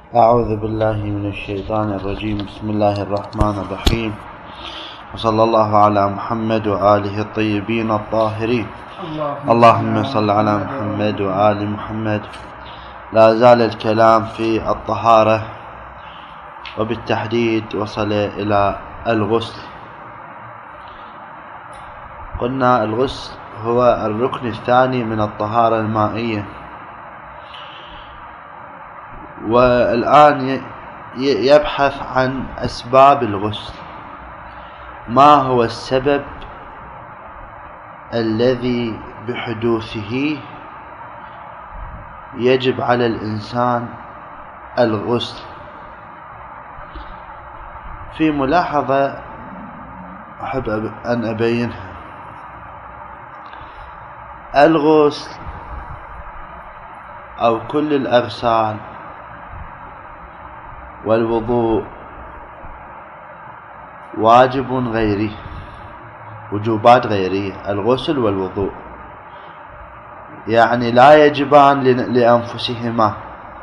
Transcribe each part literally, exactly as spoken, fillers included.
أعوذ بالله من الشيطان الرجيم. بسم الله الرحمن الرحيم، وصلى الله على محمد وآله الطيبين الطاهرين. اللهم صل على محمد وآل محمد. لا زال الكلام في الطهارة، وبالتحديد وصل إلى الغسل. قلنا الغسل هو الركن الثاني من الطهارة المائية، والآن يبحث عن أسباب الغسل. ما هو السبب الذي بحدوثه يجب على الإنسان الغسل؟ في ملاحظة أحب أن أبينها. الغسل أو كل الأغسال والوضوء واجب غيري، وجوبات غيرية. الغسل والوضوء يعني لا يجبان لأنفسهما،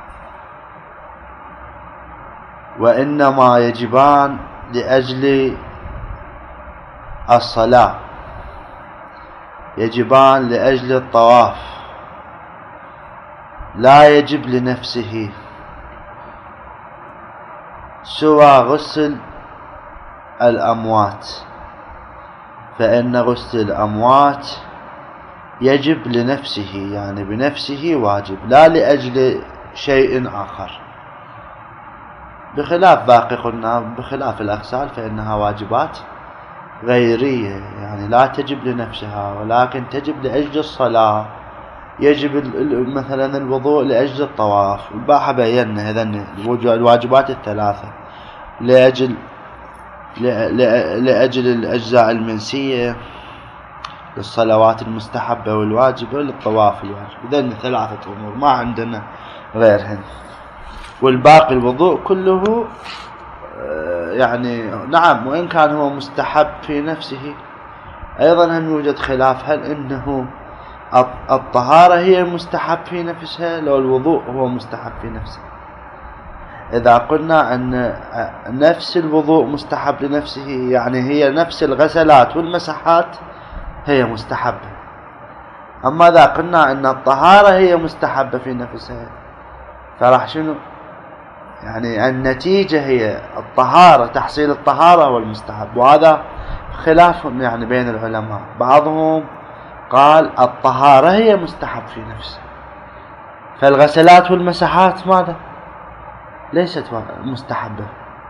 وإنما يجبان لأجل الصلاة، يجبان لأجل الطواف، لا يجب لنفسه، سوى غسل الأموات، فإن غسل الأموات يجب لنفسه، يعني بنفسه واجب، لا لأجل شيء آخر. بخلاف باقي قلنا بخلاف الأغسال فإنها واجبات غيرية، يعني لا تجب لنفسها ولكن تجب لأجل الصلاة. يجب مثلا الوضوء لأجل الطواف، الباحة بينا هذين الواجبات الثلاثة، لأجل لأجل الأجزاء المنسية للصلوات المستحبة والواجبة، للطواف الواجب. هذين ثلاثة أمور ما عندنا غيرهن، والباقي الوضوء كله يعني نعم، وإن كان هو مستحب في نفسه أيضا هم يوجد خلاف، هل إنه الطهارة هي مستحب في نفسها لو الوضوء هو مستحب في نفسه؟ إذا قلنا أن نفس الوضوء مستحب لنفسه، يعني هي نفس الغسلات والمسحات هي مستحبة. أما إذا قلنا أن الطهارة هي مستحبة في نفسها، فراح شنو؟ يعني النتيجة هي الطهارة، تحصيل الطهارة هو المستحب. وهذا خلاف يعني بين العلماء، بعضهم قال الطهارة هي مستحب في نفسها، فالغسلات والمسحات ماذا؟ ليست مستحبة.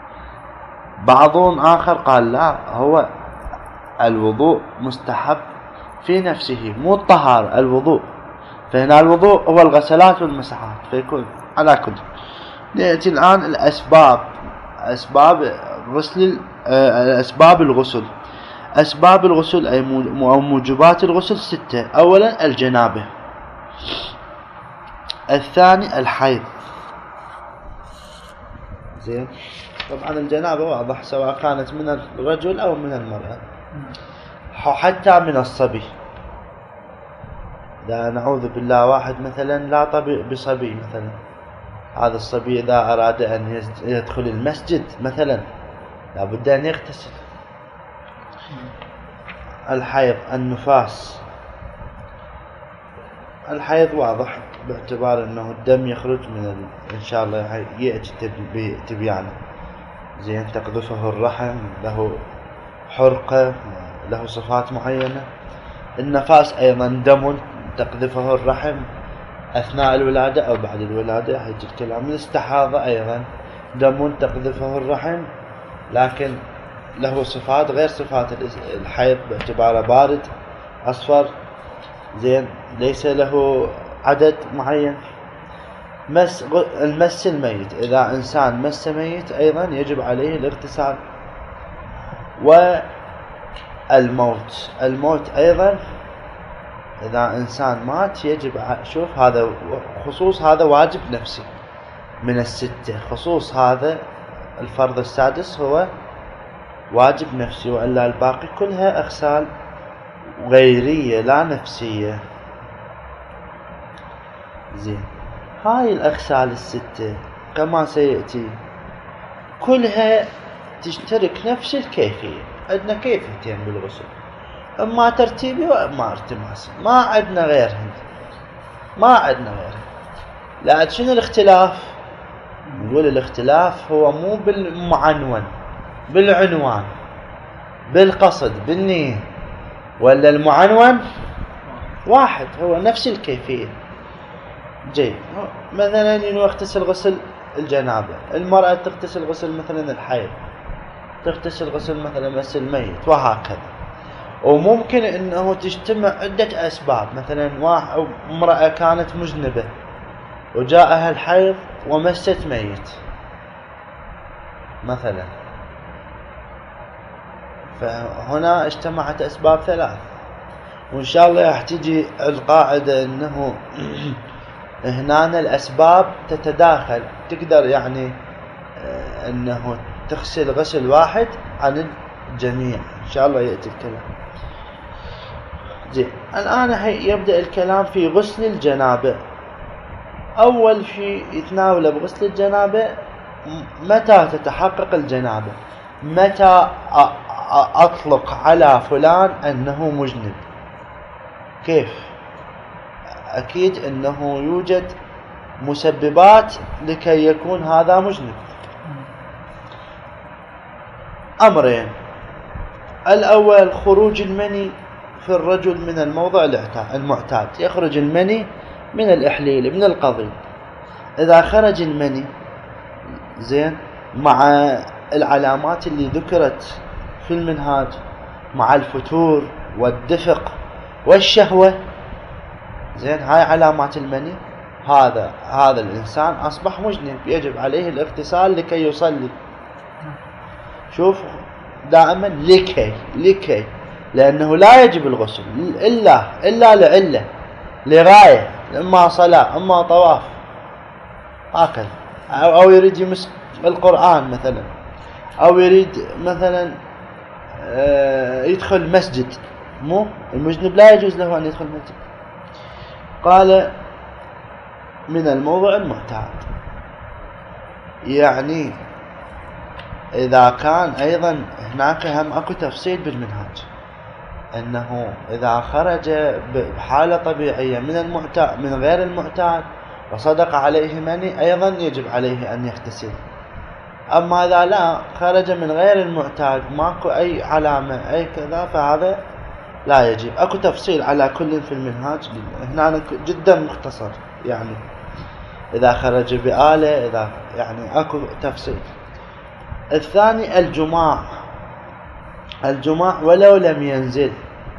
بعضهم آخر قال لا، هو الوضوء مستحب في نفسه، مو الطهارة، الوضوء. فهنا الوضوء هو الغسلات والمسحات، فيكون على كل. نأتي الآن الأسباب، أسباب غسل أسباب الغسل. أسباب الغسل أي موجبات الغسل ستة. أولا الجنابة، الثاني الحيض. زين، طبعا الجنابة واضح سواء كانت من الرجل أو من المرأة، حتى من الصبي. إذا نعوذ بالله واحد مثلا لا طبي بصبي مثلا، هذا الصبي إذا أراد أن يدخل المسجد مثلا لابد أن يغتسل. الحيض، النفاس. الحيض واضح باعتبار أنه الدم يخرج من إن شاء الله يأتي بتبيانه. زين، تقذفه الرحم، له حرقة، له صفات معينة. النفاس أيضا دم تقذفه الرحم أثناء الولادة أو بعد الولادة، هيجي الكلام. الاستحاضة أيضا دم تقذفه الرحم، لكن له صفات غير صفات الحيض باعتباره بارد أصفر. زين، ليس له عدد معين. مس المس الميت، إذا إنسان مس ميت أيضا يجب عليه الاغتسال. والموت، الموت أيضا إذا إنسان مات يجب، شوف هذا خصوص، هذا واجب نفسي من الستة، خصوص هذا الفرض السادس هو واجب نفسي، وإلا الباقي كلها أغسال غيرية لا نفسية. زين، هاي الأغسال الستة كما سيأتي كلها تشترك نفس الكيفية. عندنا كيفيتين بالغسل، اما ترتيبي واما ارتماسي، ما عندنا غيرهن، ما عندنا غيرهن. لكن شنو الاختلاف؟ نقول الاختلاف هو مو بالمعنون، بالعنوان، بالقصد، بالنية، ولا المعنون واحد هو نفس الكيفية. جيد. مثلا يغتسل غسل الجنابة، المرأة تغتسل غسل مثلا الحيض، تغتسل غسل مثلا مس الميت، وهكذا. وممكن انه تجتمع عدة اسباب، مثلا واحد امرأة كانت مذنبة وجاءها الحيض ومست ميت مثلا، فهنا اجتمعت اسباب ثلاث. وان شاء الله راح تجي القاعدة انه هنا الاسباب تتداخل، تقدر يعني انه تغسل غسل واحد عن الجميع. ان شاء الله يأتي الكلام. زين، الان يبدأ الكلام في غسل الجنابة. اول شيء يتناوله بغسل الجنابة متى تتحقق الجنابة، متى اطلق على فلان انه مذنب. كيف؟ اكيد انه يوجد مسببات لكي يكون هذا مذنب. امرين: الاول خروج المني في الرجل من الموضع المعتاد، يخرج المني من الاحليل، من القضيب. اذا خرج المني زين مع العلامات اللي ذكرت في المنهاج، مع الفتور والدفق والشهوة، زين هاي علامات المني، هذا هذا الإنسان أصبح مذنب، يجب عليه الاغتسال لكي يصلي. شوف دائما لكي لكي لأنه لا يجب الغسل إلا إلا لعلة، لغاية، إما صلاة إما طواف هكذا، أو, أو يريد يمس القرآن مثلا، أو يريد مثلا يدخل مسجد. مو المذنب لا يجوز له أن يدخل مسجد. قال من الموضع المعتاد، يعني إذا كان أيضا هناك هم أكو تفصيل بالمنهاج، أنه إذا خرج بحالة طبيعية من المعتاد من غير المعتاد وصدق عليه مني، أيضا يجب عليه أن يغتسل. أما إذا لا خرج من غير المعتاد ماكو أي علامة أي كذا، فهذا لا يجب. أكو تفصيل على كل في المنهاج، هنا جدا مختصر، يعني إذا خرج بآلة، إذا يعني أكو تفصيل. الثاني الجماع، الجماع ولو لم ينزل.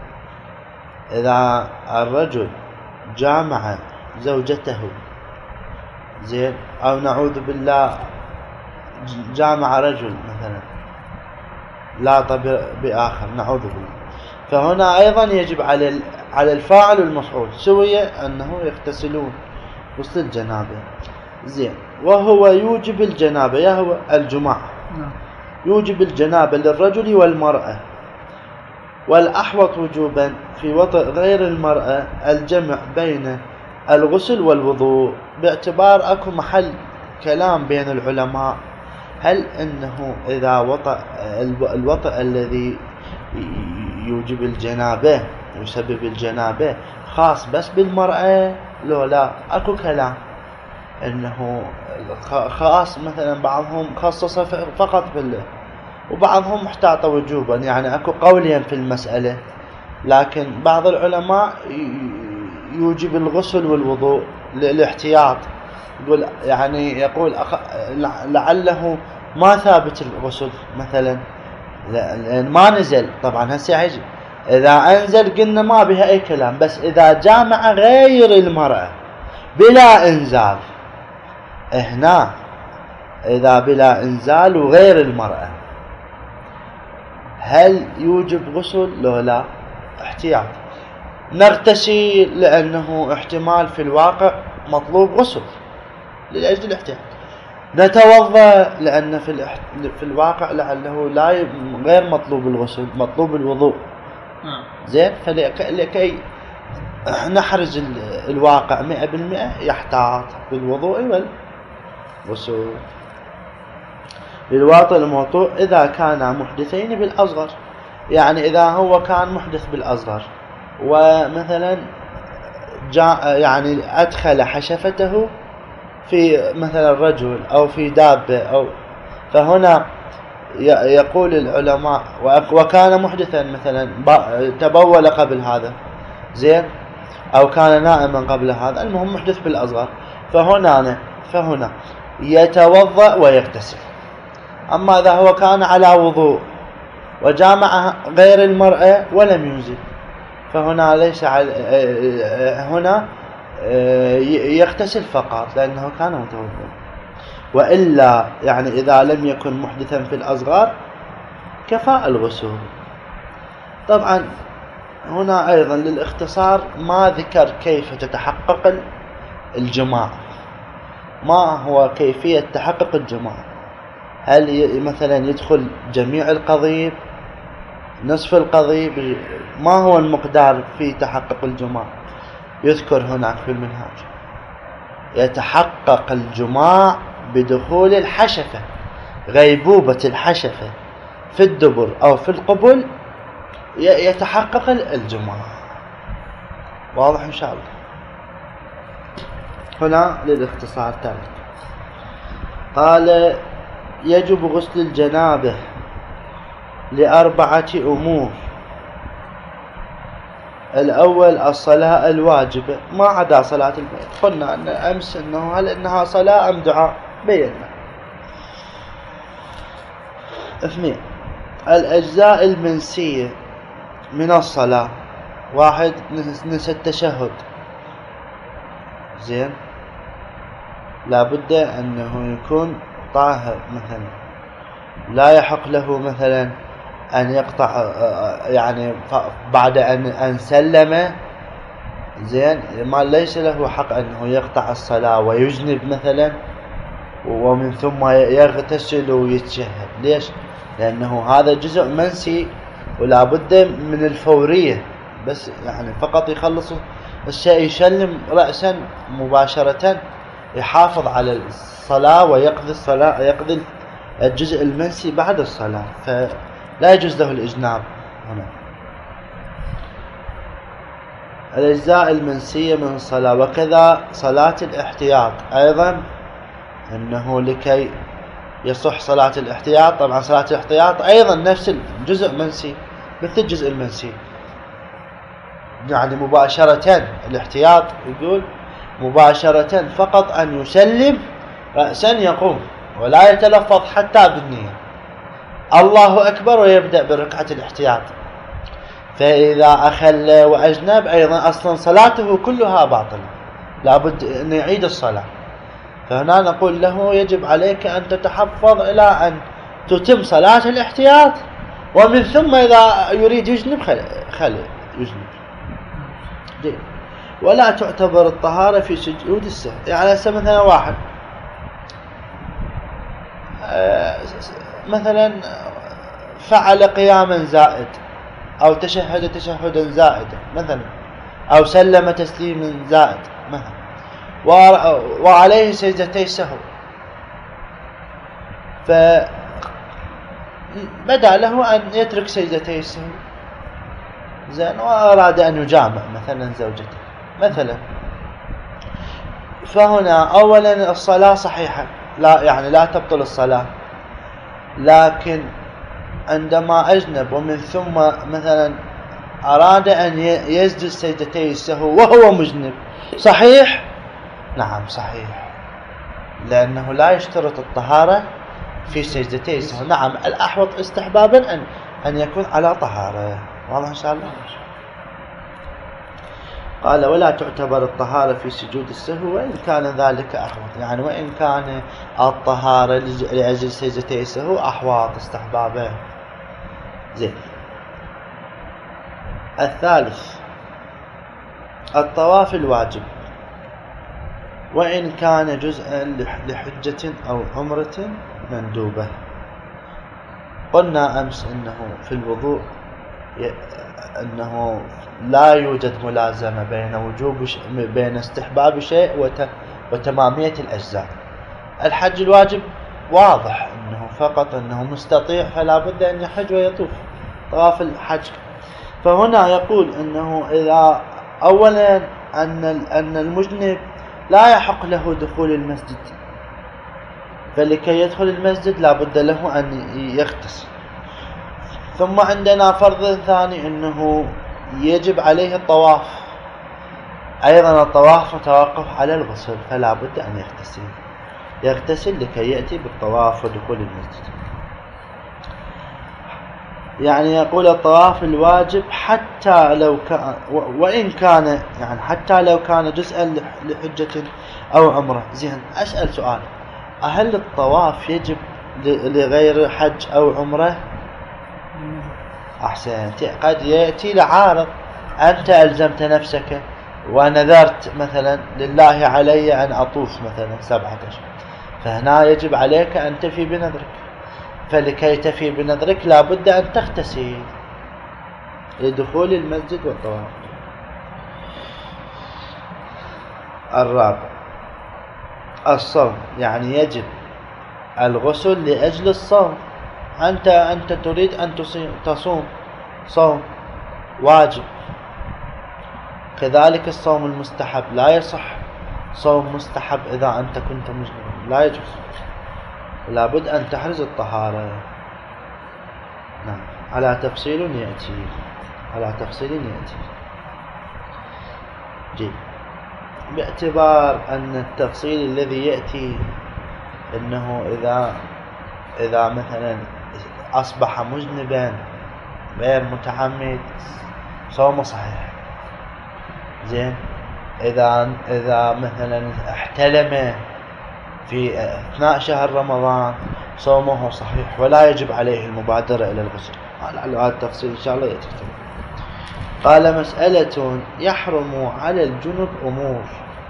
إذا الرجل جامع زوجته زين، أو نعوذ بالله جامع رجل مثلا لا طب بآخر، نعوذ بالله، فهنا أيضا يجب على على الفاعل والمفعول سوية أنه يغتسلون غسل الجنابة. زين، وهو يوجب الجنابة، يا هو الجماع يوجب الجنابة للرجل والمرأة، والأحوط وجوبا في وطئ غير المرأة الجمع بين الغسل والوضوء، باعتبار أكو محل كلام بين العلماء، هل أنه إذا وطئ الوطئ الذي يوجب الجنابة يسبب الجنابة خاص بس بالمرأة لو لا؟ أكو كلام أنه خاص، مثلا بعضهم خصص فقط بالله، وبعضهم محتاط وجوبا، يعني أكو قولين في المسألة. لكن بعض العلماء يوجب الغسل والوضوء للاحتياط، يقول يعني يقول لعله ما ثابت الغسل مثلا، لأن ما نزل. طبعا هسه هيجي إذا أنزل قلنا ما بها أي كلام، بس إذا جامع غير المرأة بلا إنزال، هنا إذا بلا إنزال وغير المرأة هل يوجب غسل لو لا؟ احتياط. نغتسل لأنه احتمال في الواقع مطلوب غسل لأجل الاحتياط. نتوضأ لأن في الاحت... في الواقع لعله لا ي... غير مطلوب الغسل، مطلوب الوضوء. زين، فلكي نحرز الواقع مئة بالمئة يحتاط بالوضوء وال... غسول. للواطئ الموطوء إذا كان محدثين بالأصغر، يعني إذا هو كان محدث بالأصغر ومثلا جاء يعني أدخل حشفته في مثلا رجل أو في دابة أو، فهنا يقول العلماء وكان محدثا مثلا تبول قبل هذا زين أو كان نائما قبل هذا، المهم محدث بالأصغر، فهنا فهنا يتوضأ ويغتسل. أما إذا هو كان على وضوء وجامع غير المرأة ولم ينزل، فهنا ليس على هنا يغتسل فقط لأنه كان متوضئا. وإلا يعني إذا لم يكن محدثا في الأصغر كفى الغسول. طبعا هنا أيضا للاختصار ما ذكر كيف تتحقق الجماع، ما هو كيفية تحقق الجماع، هل مثلا يدخل جميع القضيب، نصف القضيب، ما هو المقدار في تحقق الجماع؟ يذكر هناك في المنهاج يتحقق الجماع بدخول الحشفة، غيبوبة الحشفة في الدبر أو في القبل يتحقق الجماع. واضح إن شاء الله؟ هنا للاختصار التالي قال يجب غسل الجنابة لأربعة أمور. الأول الصلاة الواجبة ما عدا صلاة البيت، قلنا أن أمس أنه هل إنها صلاة أم دعاء، بينا. اثنين الأجزاء المنسية من الصلاة، واحد نسى التشهد زين، لابد أنه يكون طاهر، مثلا لا يحق له مثلا أن يقطع يعني بعد أن أن سلم زين، ما ليس له حق أنه يقطع الصلاة ويجنب مثلا ومن ثم يغتسل ويتشهد. ليش؟ لأنه هذا جزء منسي ولا بد من الفورية، بس يعني فقط يخلص الشيء يسلم رأسا مباشرة، يحافظ على الصلاة ويقضي الصلاة، يقضي الجزء المنسي بعد الصلاة، فلا يجوز له الإجناب هنا. الأجزاء المنسية من الصلاة، وكذا صلاة الاحتياط أيضا، أنه لكي يصح صلاة الاحتياط، طبعا صلاة الاحتياط أيضا نفس الجزء منسي مثل الجزء المنسي، يعني مباشرة الاحتياط يقول مباشرة فقط أن يسلم رأسا يقوم ولا يتلفظ حتى بالنية الله أكبر ويبدأ بركعة الاحتياط. فإذا أخل وأجنب أيضا أصلا صلاته كلها باطلة، لابد أن يعيد الصلاة. فهنا نقول له يجب عليك أن تتحفظ إلى أن تتم صلاة الاحتياط، ومن ثم إذا يريد يجنب خلي يجنب. جيد. ولا تعتبر الطهارة في سجود السهو، يعني مثلا واحد مثلا فعل قياما زائد أو تشهد تشهدا زائدا مثلا أو سلم تسليما زائد مثلا وعليه سجدتي سهو، فبدأ له أن يترك سجدتي السهو زين، وأراد أن يجامع مثلا زوجته مثلا، فهنا أولا الصلاة صحيحة، لا يعني لا تبطل الصلاة، لكن عندما أجنب ومن ثم مثلا أراد أن يسجد سجدتي السهو وهو مجنب، صحيح؟ نعم صحيح، لأنه لا يشترط الطهارة في سجدتي السهو. نعم الأحوط استحبابا أن أن يكون على طهارة. واضح إن شاء الله؟ قال ولا تعتبر الطهارة في سجود السهو وإن كان ذلك أحوط، يعني وإن كان الطهارة لأجل سجدتي السهو أحوط استحبابا. زين. الثالث الطواف الواجب وإن كان جزءا لحجة أو عمرة مندوبة. قلنا أمس أنه في الوضوء أنه لا يوجد ملازمة بين وجوب بين استحباب شيء وتمامية الأجزاء، الحج الواجب واضح أنه فقط أنه مستطيع فلا بد أن يحج ويطوف طواف الحج. فهنا يقول أنه إذا أولا أن أن المجنب لا يحق له دخول المسجد، فلكي يدخل المسجد لا بد له أن يغتسل. ثم عندنا فرض ثاني أنه يجب عليه الطواف، أيضا الطواف متوقف على الغسل، فلا بد أن يغتسل يغتسل لكي يأتي بالطواف ودخول المسجد. يعني يقول الطواف الواجب حتى لو كان وإن كان يعني حتى لو كان جزءا لحجة أو عمره. زين، أسأل سؤال، هل الطواف يجب لغير حج أو عمره؟ أحسن. قد يأتي لعارض، أنت ألزمت نفسك ونذرت مثلا لله علي أن أطوف مثلا سبعة أشهر، فهنا يجب عليك أن تفي بنذرك، فلكي تفي بنذرك لا بد أن تغتسل لدخول المسجد والطواف. الرابع الصوم، يعني يجب الغسل لأجل الصوم. أنت أنت تريد أن تصوم صوم واجب، كذلك الصوم المستحب لا يصح صوم مستحب إذا أنت كنت مجنبا، لا يجوز، لا بد أن تحرز الطهارة. نعم، على تفصيل يأتي على تفصيل يأتي جيد. باعتبار أن التفصيل الذي يأتي أنه إذا إذا مثلا أصبح مجنبا غير متعمد صومه صحيح. زين، إذا إذا مثلا احتلم في أثناء شهر رمضان صومه صحيح ولا يجب عليه المبادرة إلى الغسل. على هذا التفصيل إن شاء الله يأتي. قال: مسألة يحرم على الجنب أمور.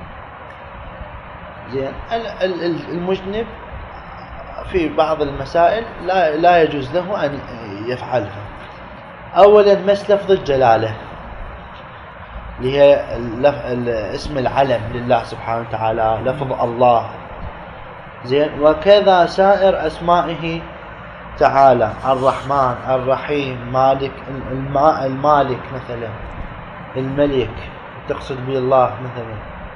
زين، المجنب في بعض المسائل لا لا يجوز له أن يفعلها. أولا مس لفظ الجلالة اللي هي اسم العلم لله سبحانه وتعالى، لفظ الله. زين، وكذا سائر أسمائه تعالى، الرحمن، الرحيم، مالك، المالك مثلا، الملك تقصد به الله مثلا،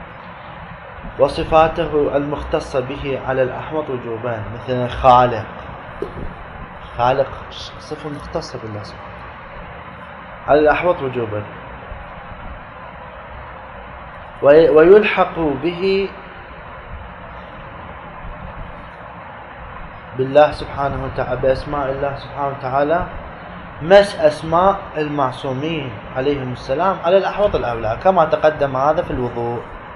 وصفاته المختصة به على الأحوط وجوبان، مثلا خالق. خالق صفة مختصة بالله سبحانه على الأحوط وجوبان. ويلحق به بالله سبحانه وتعالى بأسماء الله سبحانه وتعالى مس أسماء المعصومين عليهم السلام على الأحوط الأولى، كما تقدم هذا في الوضوء.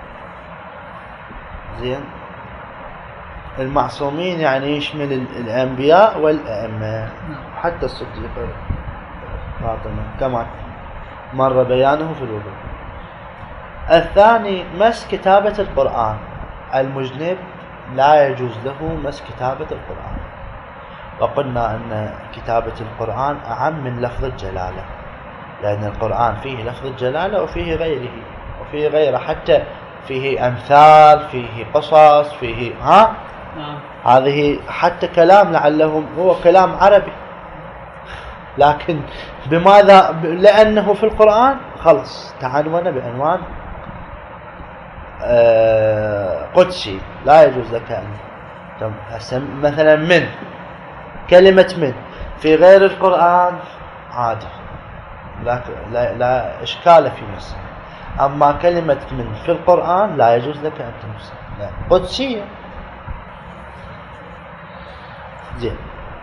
زين، المعصومين يعني يشمل الأنبياء والأئمة، حتى الصديق فاطمة كما مر بيانه في الوضوء. الثاني مس كتابة القرآن، المجنب لا يجوز له مس كتابة القرآن، وقلنا أن كتابة القرآن أعم من لفظ الجلالة، لأن القرآن فيه لفظ الجلالة وفيه غيره وفيه غيره، حتى فيه أمثال، فيه قصص، فيه ها نعم. هذه حتى كلام لعلهم هو كلام عربي، لكن بماذا؟ لأنه في القرآن خلص تعنون بعنوان آه قدسي، لا يجوز لك أن مثلا من كلمة من في غير القرآن عادي، لا, لا, لا إشكال في مصر. أما كلمة من في القرآن لا يجوز لك أن تمس، قدسية. زين،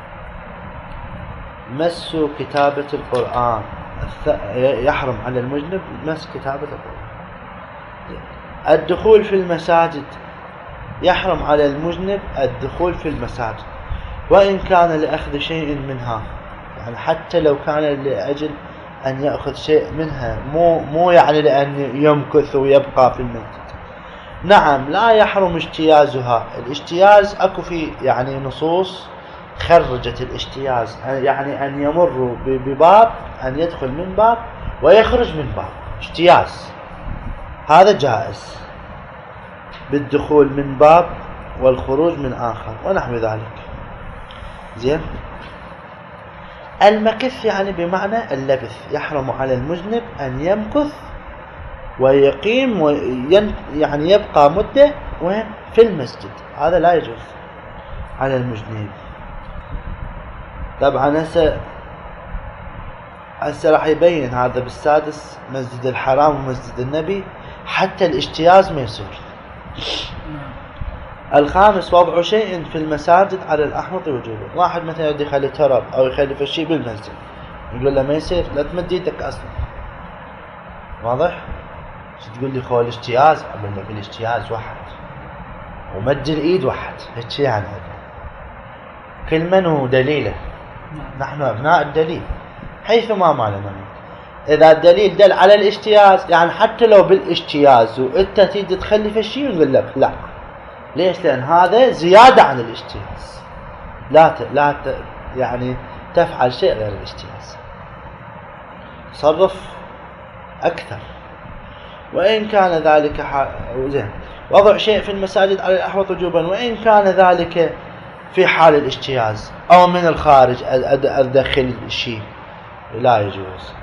مس كتابة القرآن يحرم على المجنب مس كتابة القرآن. الدخول في المساجد يحرم على المجنب الدخول في المساجد، وإن كان لأخذ شيء منها، يعني حتى لو كان لأجل أن يأخذ شيء منها، مو مو يعني لأن يمكث ويبقى في المسجد. نعم، لا يحرم اجتيازها. الاجتياز أكو في يعني نصوص خرجت الاجتياز، يعني أن يمر بباب، أن يدخل من باب ويخرج من باب، اجتياز هذا جائز، بالدخول من باب والخروج من آخر ونحو ذلك. زين. المكث يعني بمعنى اللبث، يحرم على المذنب أن يمكث ويقيم وين يعني يبقى مدة وين في المسجد، هذا لا يجوز على المذنب. طبعا هسه هسه راح يبين هذا بالسادس مسجد الحرام ومسجد النبي حتى الاجتياز ما يصير. الخامس وضع شيء في المساجد على الأحوط وجوبه. واحد مثلا يدي يخلي تراب أو يخلي شيء بالمسجد، يقول له ما يصير، لا تمد يدك أصلا. واضح؟ تقول لي خو الاجتياز، أقول لك الاجتياز واحد ومد الإيد واحد، هيك يعني هذا كل من هو دليله. نحن أبناء الدليل حيثما ما لنا. إذا الدليل دل على الاجتياز، يعني حتى لو بالاجتياز وأنت تيجي تخلي في الشيء يقول لك لا. ليش؟ لأن هذا زيادة عن الاجتياز، لا ت... لا ت... يعني تفعل شيء غير الاجتياز، تصرف أكثر. وإن كان ذلك ح... زين. وضع شيء في المساجد على الأحوط وجوبا وإن كان ذلك في حال الاجتياز أو من الخارج أدخل الشيء لا يجوز.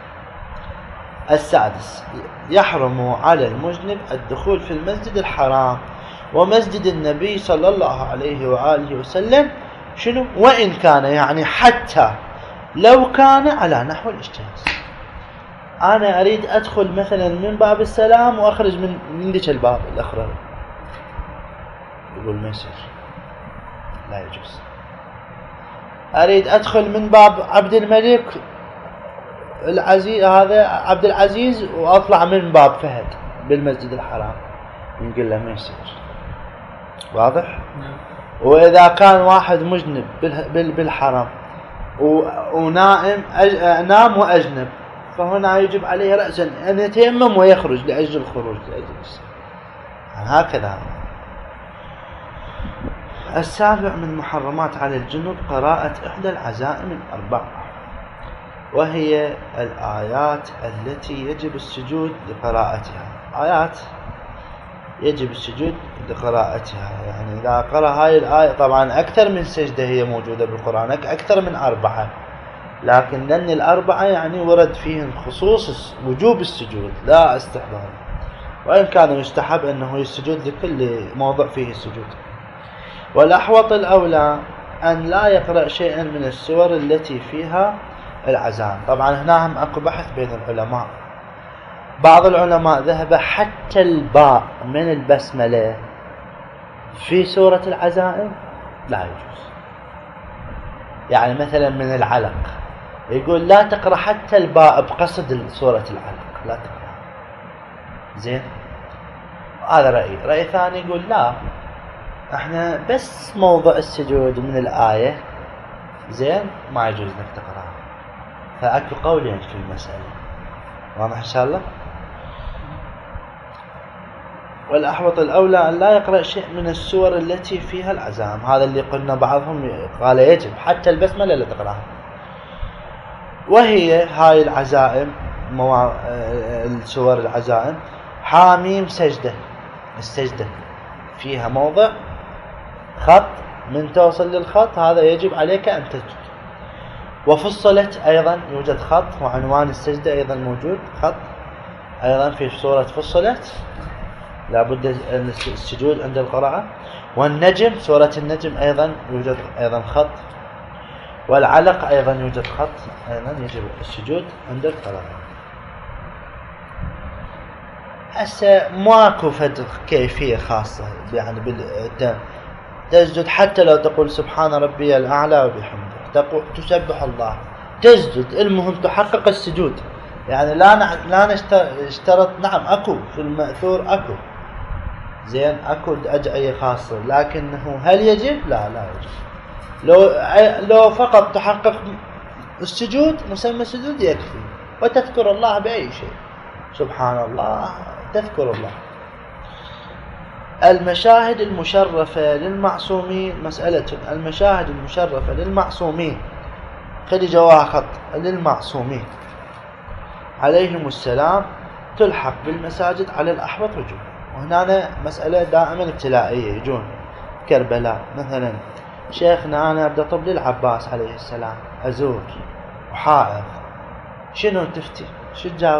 السادس يحرم على المذنب الدخول في المسجد الحرام ومسجد النبي صلى الله عليه وآله وسلم. شنو؟ وإن كان يعني حتى لو كان على نحو الاجتياز. أنا أريد أدخل مثلا من باب السلام وأخرج من من ذيك الباب الأخرى، يقول ما يصير، لا يجوز. أريد أدخل من باب عبد الملك العزيز هذا عبد العزيز وأطلع من باب فهد بالمسجد الحرام، نقول له ما يصير. واضح؟ وإذا كان واحد مجنب بالحرم ونائم نام وأجنب، فهنا يجب عليه رأسا أن يتيمم ويخرج لأجل الخروج لأجل السلام. هكذا. السابع من محرمات على الجنوب قراءة إحدى العزائم الأربع، وهي الآيات التي يجب السجود لقراءتها. آيات يجب السجود لقراءتها، يعني إذا قرأ هاي الآية، طبعا أكثر من سجدة هي موجودة بالقرآن، أكثر من أربعة، لكن لأن الأربعة يعني ورد فيهم خصوص وجوب السجود لا استحباب، وإن كان يستحب أنه يسجد لكل موضع فيه السجود. والأحوط الأولى أن لا يقرأ شيئا من السور التي فيها العزائم. طبعا هنا هم أكو بحث بين العلماء، بعض العلماء ذهب حتى الباء من البسملة في سورة العزائم لا يجوز، يعني مثلا من العلق يقول لا تقرأ حتى الباء بقصد سورة العلق، لا تقرأ. زين، هذا رأي. رأي ثاني يقول لا، احنا بس موضع السجود من الآية، زين، ما يجوز انك تقرأ. فأكو قولين في المسألة، واضح إن شاء الله. والأحوط الأولى أن لا يقرأ شيء من السور التي فيها العزائم، هذا اللي قلنا بعضهم قال يجب حتى البسملة لا تقرأها. وهي هاي العزائم موا... السور العزائم حاميم سجدة، السجدة فيها موضع خط، من توصل للخط هذا يجب عليك أن تسجد. وفصلت أيضا يوجد خط، وعنوان السجدة أيضا موجود خط أيضا في سورة فصلت، لابد السجود عند القراءة. والنجم، سورة النجم أيضا يوجد أيضا خط. والعلق أيضا يوجد خط، أيضا يجب السجود عند القراءة. هسه ماكو فد كيفية خاصة، يعني بال... تسجد حتى لو تقول سبحان ربي الأعلى وبحمده، تقول تسبح الله، تسجد، المهم تحقق السجود. يعني لا نح... لا نشترط. نعم اكو في المأثور اكو، زين، اكو أدعية خاصة، لكنه هل يجب؟ لا لا يجب. لو لو فقط تحقق السجود، مسمى السجود يكفي، وتذكر الله بأي شيء، سبحان الله، تذكر الله. المشاهد المشرفة للمعصومين، مسألة المشاهد المشرفة للمعصومين، خلي جواها خط، للمعصومين عليهم السلام، تلحق بالمساجد على الأحوط وجوه. وهنا مسألة دائما ابتلائية، يجون كربلاء مثلا، شيخنا أنا بدي أطب للعباس عليه السلام أزور وحائض، شنو تفتي؟ شو تجاوب؟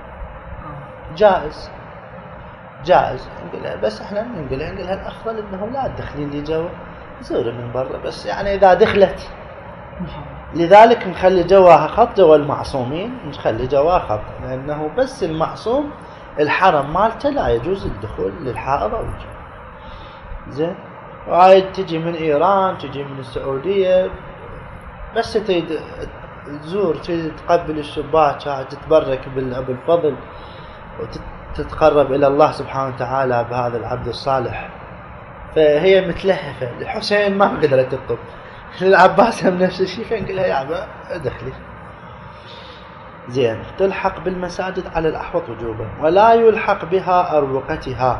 جائز جائز. نقول بس احنا نقول نقول الأفضل إنه لا تدخلين لي جوا، زوري من برا، بس يعني إذا دخلت لذلك نخلي جواها خط، جوا المعصومين نخلي جواها خط، لأنه بس المعصوم الحرم مالته لا يجوز الدخول للحائض أو الجنب. زين. وهاي تجي من إيران، تجي من السعودية، بس تريد تزور، تريد تقبل الشباك، تتبرك بالفضل وتتقرب إلى الله سبحانه وتعالى بهذا العبد الصالح، فهي متلهفة. الحسين ما قدرت تطب، العباس هم نفس الشيء، فنقول لها يا عبا ادخلي. زين. تلحق بالمساجد على الأحوط وجوبا، ولا يلحق بها أروقتها.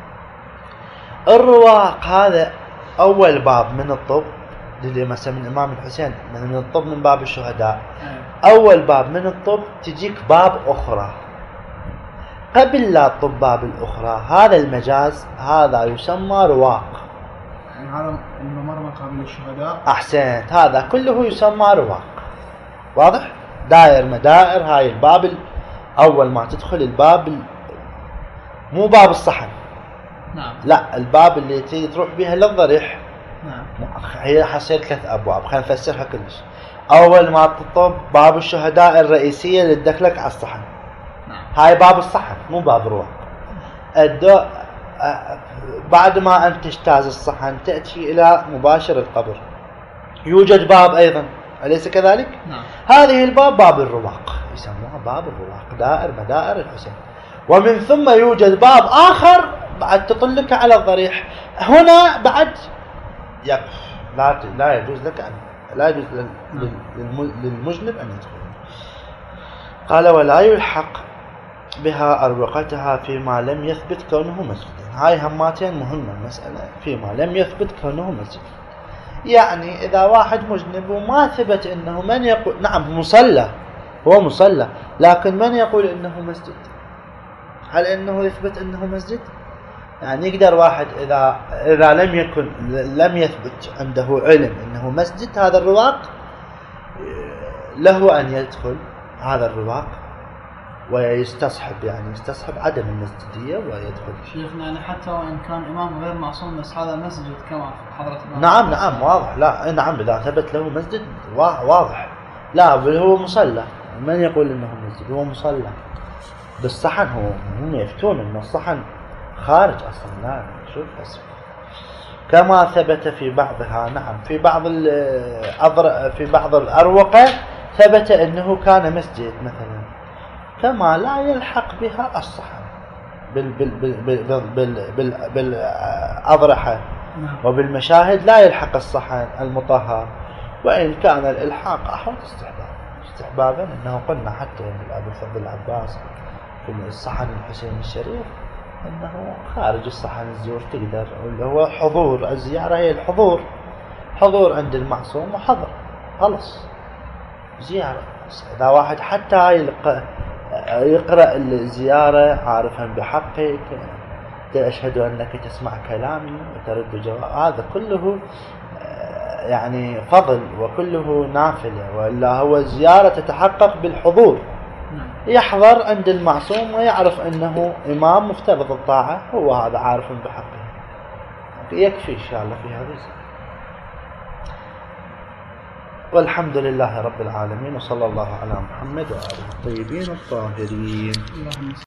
الرواق هذا أول باب من الطب، اللي مثلا من الإمام الحسين من الطب من باب الشهداء، أول باب من الطب تجيك باب أخرى قبل لا تطب باب الأخرى. هذا المجاز هذا يسمى رواق. يعني هذا الممر مقابل الشهداء. أحسنت، هذا كله يسمى رواق. واضح؟ دائر مدائر. هاي الباب أول ما تدخل الباب ال... مو باب الصحن. نعم. لا، الباب اللي تيجي تروح بها للضريح. نعم. هي حصير ثلاث أبواب، خلينا نفسرها كلش. أول ما تطب باب الشهداء الرئيسية اللي تدخلك على الصحن. نعم. هاي باب الصحن مو باب رواق. الدو... بعد ما أن تجتاز الصحن تأتي إلى مباشر القبر، يوجد باب أيضا، أليس كذلك؟ نعم. هذه الباب باب الرواق، يسموها باب الرواق، دائر مدائر الحسين. ومن ثم يوجد باب آخر بعد تطلك على الضريح، هنا بعد يقف، لا لا يجوز لك أن لا يجوز للمجنب أن يدخل. قال ولا يلحق بها أروقتها فيما لم يثبت كونه مسجدا. هاي هماتين مهمة المسألة، فيما لم يثبت كونه مسجدا. يعني إذا واحد مجنب وما ثبت إنه، من يقول نعم مصلى، هو مصلى، لكن من يقول إنه مسجد؟ هل إنه يثبت إنه مسجد؟ يعني يقدر واحد إذا إذا لم يكن لم يثبت عنده علم إنه مسجد هذا الرواق، له أن يدخل هذا الرواق ويستصحب، يعني يستصحب عدم المسجدية ويدخل. شيخنا يعني حتى وإن كان إمام غير معصوم بس هذا مسجد كما حضرة الإمام. نعم نعم واضح. لا نعم إذا ثبت له مسجد واضح. لا بل هو مصلى، من يقول إنه مسجد؟ هو مصلى بالصحن. هو هم يفتون إن الصحن خارج أصلا، لا شوف اسم. كما ثبت في بعضها، نعم في بعض الأضر في بعض الأروقة ثبت أنه كان مسجد مثلا، كما لا يلحق بها الصحن بال بال بال بال بال بال بالأضرحة وبالمشاهد لا يلحق الصحن المطهر. وإن كان الإلحاق أحوط استحباب استحبابا، أنه قلنا حتى أبو الفضل العباس في الصحن الحسين الشريف أنه خارج الصحن الزور تقدر، اللي هو حضور الزيارة، هي الحضور، حضور عند المعصوم وحضر خلص زيارة. إذا واحد حتى يلقى يقرأ الزيارة عارفا بحقك، أشهد أنك تسمع كلامي وترد جواب، هذا كله يعني فضل وكله نافلة، وإلا هو الزيارة تتحقق بالحضور، يحضر عند المعصوم ويعرف أنه إمام مفترض الطاعة، هو هذا عارف بحقه. يكفي إن شاء الله في هذا. والحمد لله رب العالمين، وصلى الله على محمد وآله الطيبين الطاهرين.